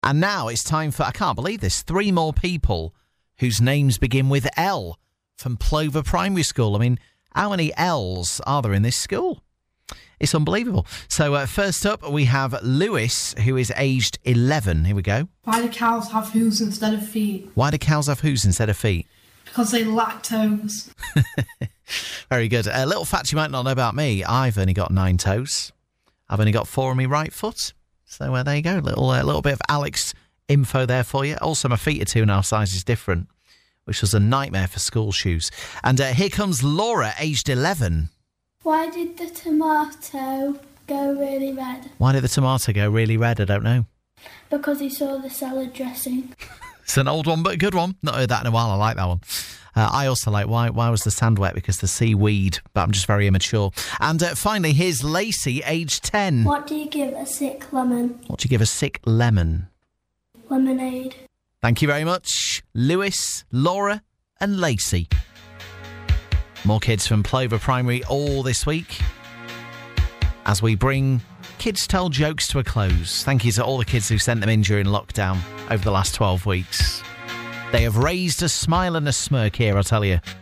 And now it's time for, I can't believe this, 3 more people whose names begin with L from Plover Primary School. I mean, how many L's are there in this school? It's unbelievable. So first up, we have Lewis, who is aged 11. Here we go. Why do cows have hooves instead of feet? Why do cows have hooves instead of feet? Because they lack toes. Very good. A little fact you might not know about me. I've only got 9 toes. I've only got 4 on my right foot. So there you go. Little bit of Alex info there for you. Also, my feet are 2.5 sizes different, which was a nightmare for school shoes. And here comes Laura, aged 11. Why did the tomato go really red? Why did the tomato go really red? I don't know. Because he saw the salad dressing. It's an old one, but a good one. Not heard that in a while. I like that one. I also like why was the sand wet? Because the seaweed, but I'm just very immature. And finally, here's Lacey, aged 10. What do you give a sick lemon? What do you give a sick lemon? Lemonade. Thank you very much, Lewis, Laura and Lacey. More kids from Plover Primary all this week as we bring Kids Tell Jokes to a close. Thank you to all the kids who sent them in during lockdown over the last 12 weeks. They have raised a smile and a smirk here, I'll tell you.